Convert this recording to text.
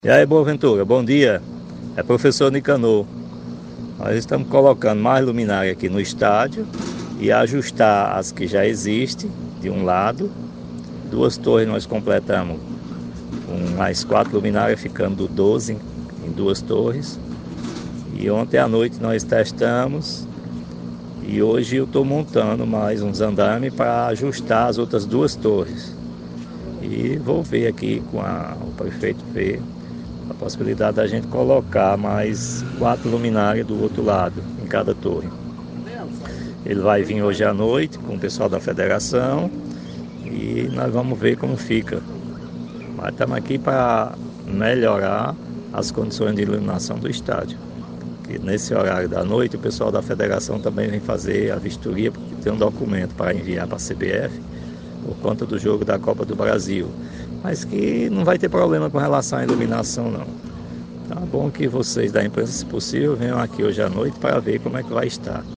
E aí, Boaventura, bom dia. É professor Nicanor. Nós estamos colocando mais luminária aqui no estádio e ajustar as que já existem de um lado. Duas torres nós completamos com mais 4 luminárias, ficando 12 em 2 torres. E ontem à noite nós testamos e hoje eu estou montando mais uns andames para ajustar as outras 2 torres. E vou ver aqui com o prefeito ver a possibilidade da gente colocar mais 4 luminárias do outro lado, em cada torre. Ele vai vir hoje à noite com o pessoal da federação e nós vamos ver como fica. Mas estamos aqui para melhorar as condições de iluminação do estádio. Que nesse horário da noite o pessoal da federação também vem fazer a vistoria, porque tem um documento para enviar para a CBF por conta do jogo da Copa do Brasil. Mas que não vai ter problema com relação à iluminação, não. Então é bom que vocês da imprensa, se possível, venham aqui hoje à noite para ver como é que vai estar.